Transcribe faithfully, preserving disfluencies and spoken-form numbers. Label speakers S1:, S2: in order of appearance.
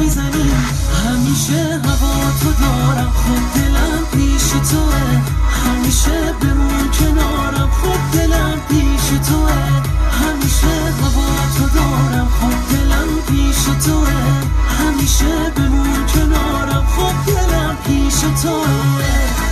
S1: میزنی، همیشه هوا تو دارم، خود دلم پیش توه، همیشه بمون کنارم، خود دلم پیش توه، همیشه هوا تو دارم، خود دلم پیش توه، همیشه بمون کنارم، خود دلم پیش توه.